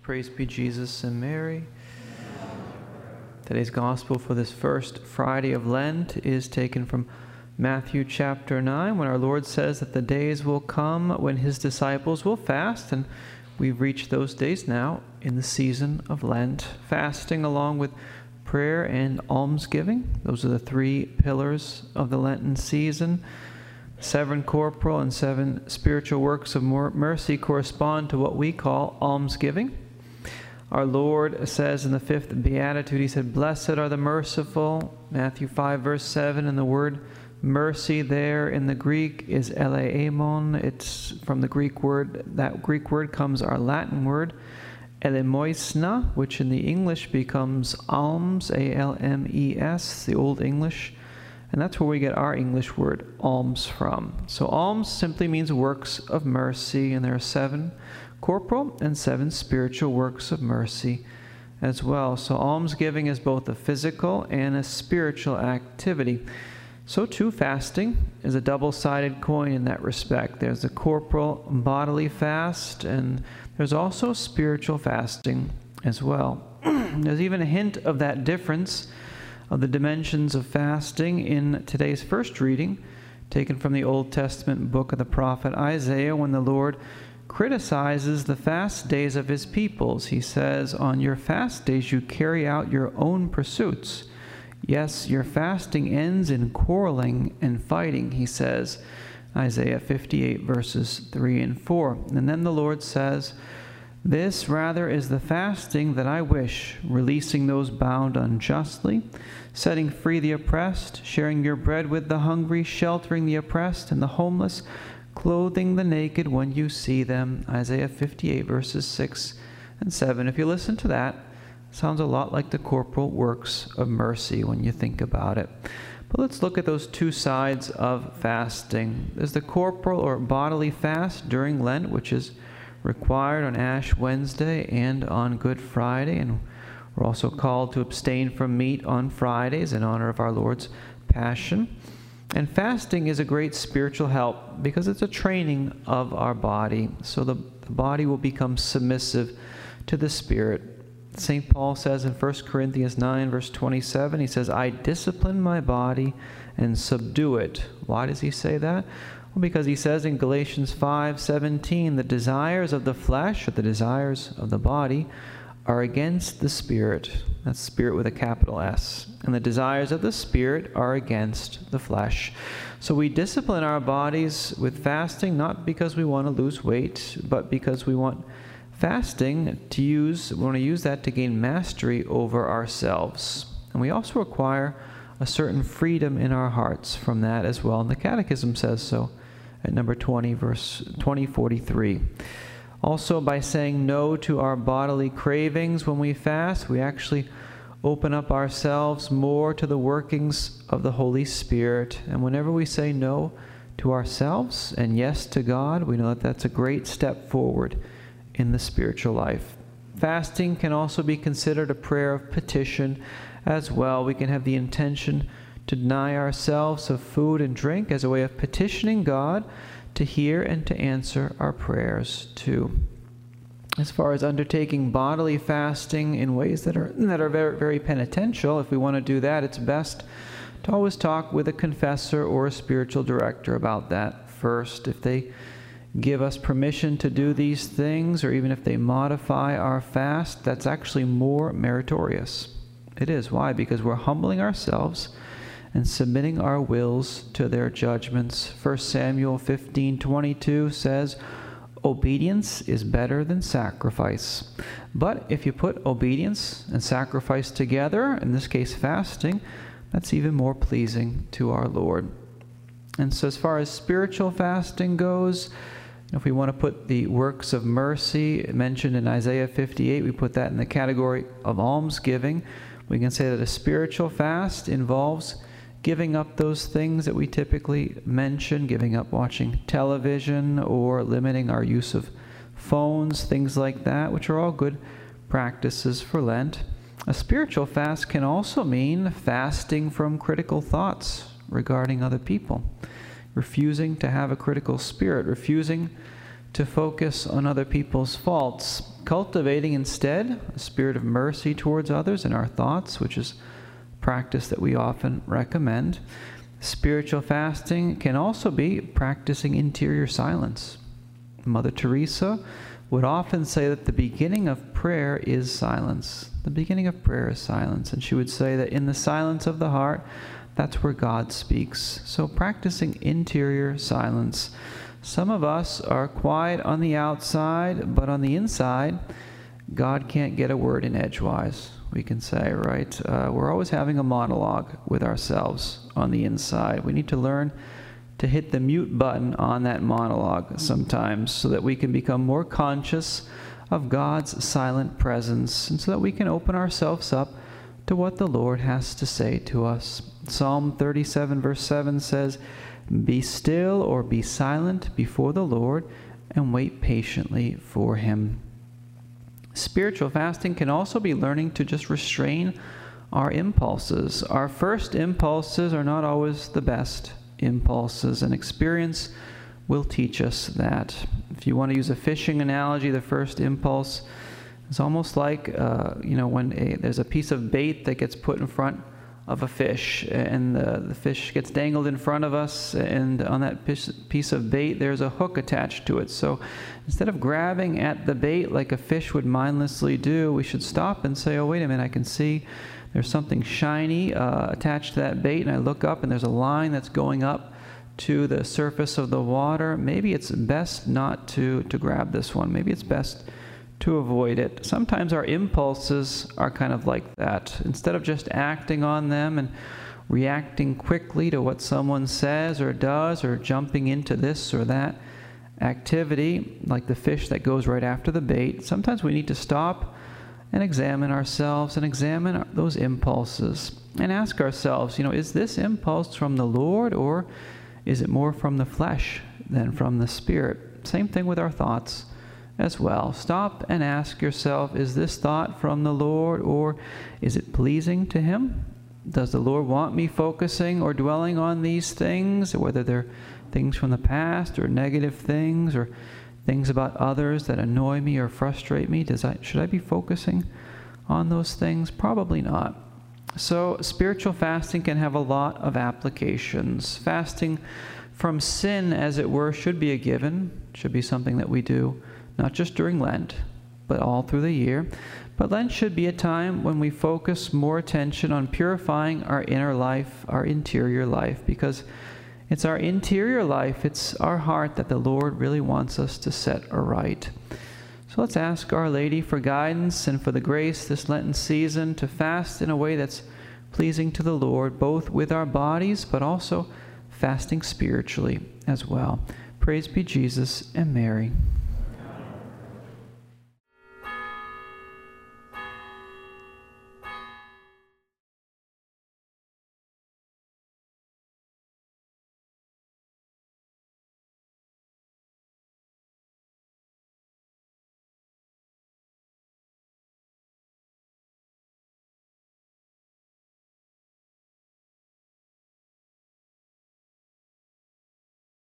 Praise be Jesus and Mary. Today's gospel for this first Friday of Lent is taken from Matthew chapter 9, when our Lord says that the days will come when his disciples will fast, and we've reached those days now in the season of Lent. Fasting along with prayer and almsgiving, those are the three pillars of the Lenten season. 7 corporal and 7 spiritual works of mercy correspond to what we call almsgiving. Our Lord says in the 5th Beatitude, he said, "Blessed are the merciful," Matthew 5 verse 7, and the word mercy there in the Greek is eleemon. It's from the Greek word. That Greek word comes our Latin word elemoisna, which in the English becomes alms, A-L-M-E-S, the Old English. And that's where we get our English word alms from. So alms simply means works of mercy, and there are 7 corporal and 7 spiritual works of mercy as well. So almsgiving is both a physical and a spiritual activity. So too, fasting is a double-sided coin in that respect. There's the corporal bodily fast, and there's also spiritual fasting as well. There's even a hint of that difference of the dimensions of fasting in today's first reading, taken from the Old Testament book of the prophet Isaiah, when the Lord criticizes the fast days of his peoples. He says, "On your fast days you carry out your own pursuits. Yes, your fasting ends in quarreling and fighting," he says, Isaiah 58 verses 3 and 4. And then the Lord says, "This rather is the fasting that I wish, releasing those bound unjustly, setting free the oppressed, sharing your bread with the hungry, sheltering the oppressed and the homeless, clothing the naked when you see them," Isaiah 58 verses 6 and 7. If you listen to that, it sounds a lot like the corporal works of mercy when you think about it. But let's look at those two sides of fasting. There's the corporal or bodily fast during Lent, which is required on Ash Wednesday and on Good Friday, and we're also called to abstain from meat on Fridays in honor of our Lord's Passion. And fasting is a great spiritual help because it's a training of our body, so the body will become submissive to the Spirit. St. Paul says in 1 Corinthians 9 verse 27, he says, "I discipline my body and subdue it." Why does he say that? Well, because he says in Galatians 5:17, the desires of the flesh, or the desires of the body, are against the Spirit. That's Spirit with a capital S. And the desires of the Spirit are against the flesh. So we discipline our bodies with fasting, not because we want to lose weight, but because we want fasting to use, we want to use that to gain mastery over ourselves. And we also require a certain freedom in our hearts from that as well. And the Catechism says so at number 20, verse 2043. Also, by saying no to our bodily cravings when we fast, we actually open up ourselves more to the workings of the Holy Spirit. And whenever we say no to ourselves and yes to God, we know that that's a great step forward in the spiritual life. Fasting can also be considered a prayer of petition as well. We can have the intention to deny ourselves of food and drink as a way of petitioning God to hear and to answer our prayers too. As far as undertaking bodily fasting in ways that are very, very penitential, if we want to do that, it's best to always talk with a confessor or a spiritual director about that first. If they give us permission to do these things, or even if they modify our fast, that's actually more meritorious. It is. Why? Because we're humbling ourselves and submitting our wills to their judgments. 1 Samuel 15:22 says, "Obedience is better than sacrifice." But if you put obedience and sacrifice together, in this case fasting, that's even more pleasing to our Lord. And so as far as spiritual fasting goes, if we want to put the works of mercy mentioned in Isaiah 58, we put that in the category of almsgiving. We can say that a spiritual fast involves giving up those things that we typically mention, giving up watching television or limiting our use of phones, things like that, which are all good practices for Lent. A spiritual fast can also mean fasting from critical thoughts regarding other people, refusing to have a critical spirit, refusing to focus on other people's faults, cultivating instead a spirit of mercy towards others in our thoughts, which is a practice that we often recommend. Spiritual fasting can also be practicing interior silence. Mother Teresa would often say that the beginning of prayer is silence. The beginning of prayer is silence. And she would say that in the silence of the heart, that's where God speaks. So practicing interior silence. Some of us are quiet on the outside, but on the inside, God can't get a word in edgewise, we can say, right? We're always having a monologue with ourselves on the inside. We need to learn to hit the mute button on that monologue sometimes so that we can become more conscious of God's silent presence and so that we can open ourselves up to what the Lord has to say to us. Psalm 37 verse 7 says, "Be still or be silent before the Lord and wait patiently for Him." Spiritual fasting can also be learning to just restrain our impulses. Our first impulses are not always the best impulses, and experience will teach us that. If you want to use a fishing analogy, the first impulse is almost like, when there's a piece of bait that gets put in front of a fish, and the fish gets dangled in front of us, and on that piece of bait there's a hook attached to it. So instead of grabbing at the bait like a fish would mindlessly do, we should stop and say, oh, wait a minute, I can see there's something shiny attached to that bait, and I look up and there's a line that's going up to the surface of the water. Maybe it's best not to grab this one. Maybe it's best to avoid it. Sometimes our impulses are kind of like that. Instead of just acting on them and reacting quickly to what someone says or does, or jumping into this or that activity, like the fish that goes right after the bait, sometimes we need to stop and examine ourselves and examine those impulses and ask ourselves, is this impulse from the Lord, or is it more from the flesh than from the Spirit? Same thing with our thoughts as well. Stop and ask yourself, is this thought from the Lord, or is it pleasing to Him? Does the Lord want me focusing or dwelling on these things, whether they're things from the past or negative things or things about others that annoy me or frustrate me? Should I be focusing on those things? Probably not. So spiritual fasting can have a lot of applications. Fasting from sin, as it were, should be a given, should be something that we do not just during Lent, but all through the year. But Lent should be a time when we focus more attention on purifying our inner life, our interior life, because it's our interior life, it's our heart that the Lord really wants us to set aright. So let's ask Our Lady for guidance and for the grace this Lenten season to fast in a way that's pleasing to the Lord, both with our bodies, but also fasting spiritually as well. Praise be Jesus and Mary.